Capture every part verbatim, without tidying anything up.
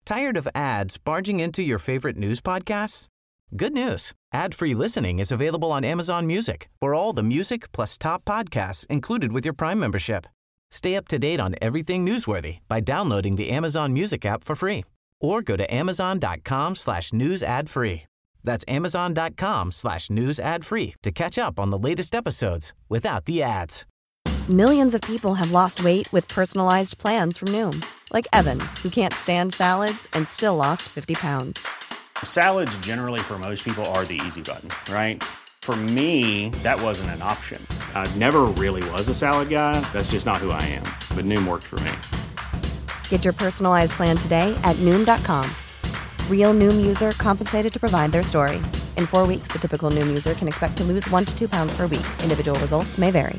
Tired of ads barging into your favorite news podcasts? Good news. Ad-free listening is available on Amazon Music for all the music plus top podcasts included with your Prime membership. Stay up to date on everything newsworthy by downloading the Amazon Music app for free or go to amazon.com slash news ad free. That's amazon.com slash news ad free to catch up on the latest episodes without the ads. Millions of people have lost weight with personalized plans from Noom. Like Evan, who can't stand salads and still lost fifty pounds. Salads generally for most people are the easy button, right? For me, that wasn't an option. I never really was a salad guy. That's just not who I am. But Noom worked for me. Get your personalized plan today at Noom dot com. Real Noom user compensated to provide their story. In four weeks, the typical Noom user can expect to lose one to two pounds per week. Individual results may vary.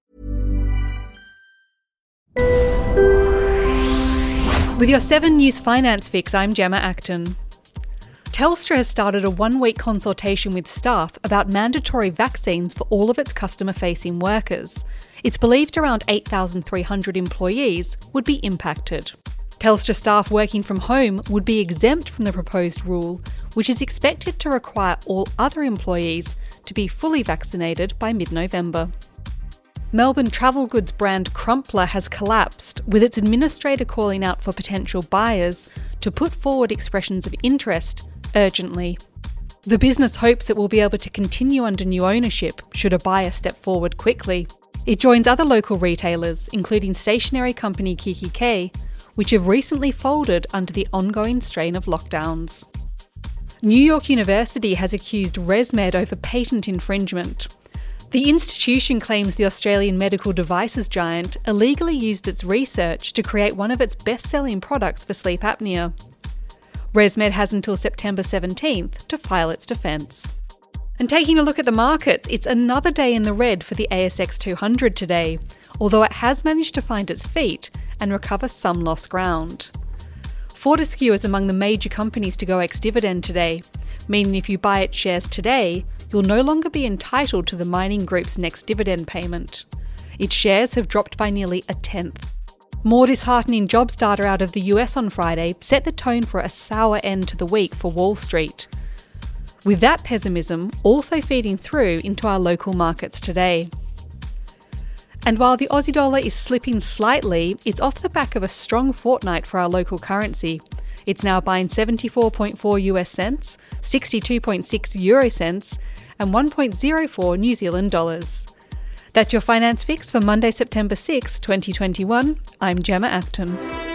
With your seven News Finance Fix, I'm Gemma Acton. Telstra has started a one-week consultation with staff about mandatory vaccines for all of its customer-facing workers. It's believed around eight thousand three hundred employees would be impacted. Telstra staff working from home would be exempt from the proposed rule, which is expected to require all other employees to be fully vaccinated by mid-November. Melbourne travel goods brand Crumpler has collapsed, with its administrator calling out for potential buyers to put forward expressions of interest urgently. The business hopes it will be able to continue under new ownership should a buyer step forward quickly. It joins other local retailers, including stationery company Kiki K, which have recently folded under the ongoing strain of lockdowns. New York University has accused ResMed over patent infringement. The institution claims the Australian medical devices giant illegally used its research to create one of its best-selling products for sleep apnea. ResMed has until September seventeenth to file its defence. And taking a look at the markets, it's another day in the red for the A S X two hundred today, although it has managed to find its feet and recover some lost ground. Fortescue is among the major companies to go ex-dividend today, meaning if you buy its shares today, you'll no longer be entitled to the mining group's next dividend payment. Its shares have dropped by nearly a tenth. More disheartening jobs data out of the U S on Friday set the tone for a sour end to the week for Wall Street, with that pessimism also feeding through into our local markets today. And while the Aussie dollar is slipping slightly, it's off the back of a strong fortnight for our local currency. It's now buying seventy-four point four U S cents, sixty-two point six euro cents, and one point zero four New Zealand dollars. That's your Finance Fix for Monday, September sixth, twenty twenty-one. I'm Gemma Acton.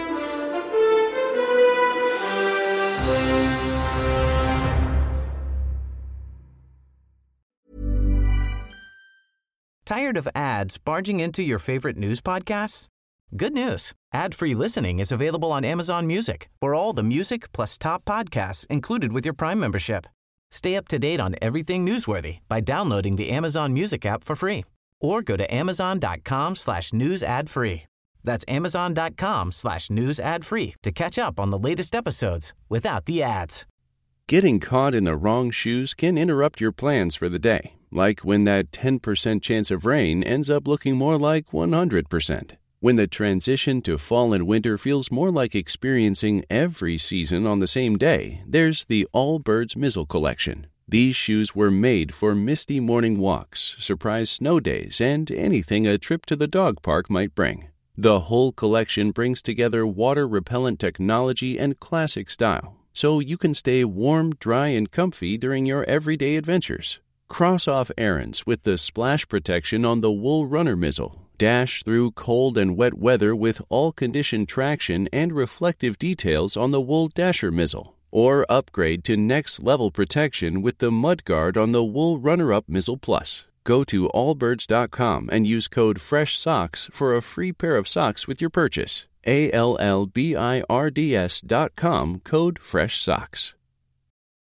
Tired of ads barging into your favorite news podcasts? Good news. Ad-free listening is available on Amazon Music for all the music plus top podcasts included with your Prime membership. Stay up to date on everything newsworthy by downloading the Amazon Music app for free or go to amazon.com slash news ad free. That's amazon.com slash news ad free to catch up on the latest episodes without the ads. Getting caught in the wrong shoes can interrupt your plans for the day, like when that ten percent chance of rain ends up looking more like one hundred percent. When the transition to fall and winter feels more like experiencing every season on the same day, there's the Allbirds Mizzle Collection. These shoes were made for misty morning walks, surprise snow days, and anything a trip to the dog park might bring. The whole collection brings together water-repellent technology and classic style, so you can stay warm, dry, and comfy during your everyday adventures. Cross off errands with the splash protection on the Wool Runner Mizzle. Dash through cold and wet weather with all-condition traction and reflective details on the Wool Dasher Mizzle. Or upgrade to next-level protection with the Mudguard on the Wool Runner-Up Mizzle Plus. Go to allbirds dot com and use code FRESHSOCKS for a free pair of socks with your purchase. A L L B I R D S dot com, code FRESHSOCKS.